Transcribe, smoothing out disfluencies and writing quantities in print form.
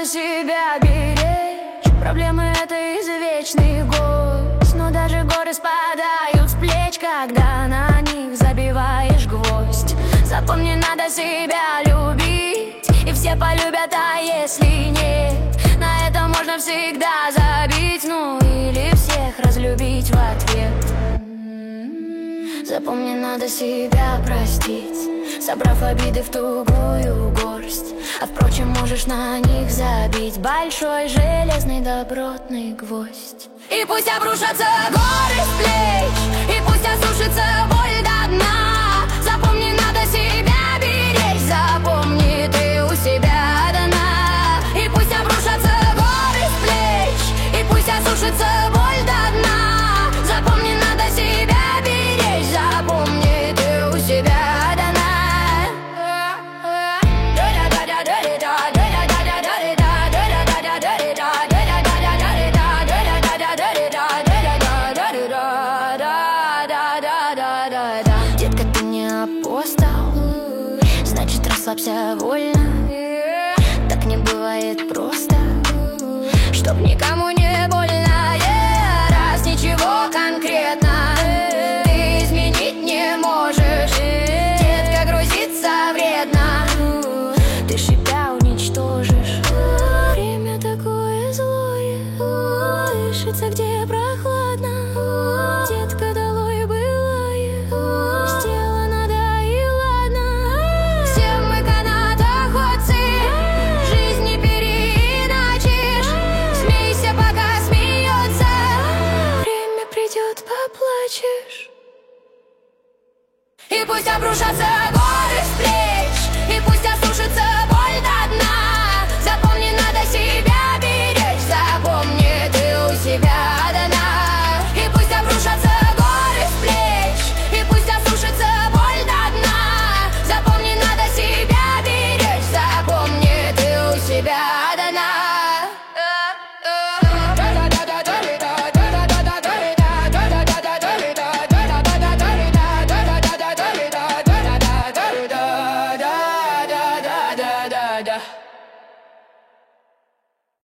себя беречь. Проблемы — это извечный гость, но даже горы спадают с плеч, когда на них забиваешь гвоздь. Запомни, надо себя любить, и все полюбят, а если нет, на это можно всегда забить, ну или всех разлюбить в ответ. Запомни, надо себя простить, собрав обиды в тугую горсть. А впрочем, можешь на них забить большой железный добротный гвоздь. И пусть обрушатся горы с плеч, и пусть осушится боль до дна. Запомни, надо себя беречь, запомни, ты у себя одна. И пусть обрушатся горы с плеч, и пусть осушится боль до дна. Запомни, надо себя беречь, запомни, ты у себя одна. Детка, ты не апостол, значит, расслабься вольно. Так не бывает просто, чтоб никому не больно. Раз ничего конкретно ты изменить не можешь, детка, грузится вредно, ты шипя уничтожишь. Время такое злое, дышится где прохладно. Детка, долой былое, сделано, да и ладно. Все мы канатоходцы, жизнь не переиначишь. Смейся, пока смеется, время придет, поплачешь. И пусть обрушатся горы с плеч,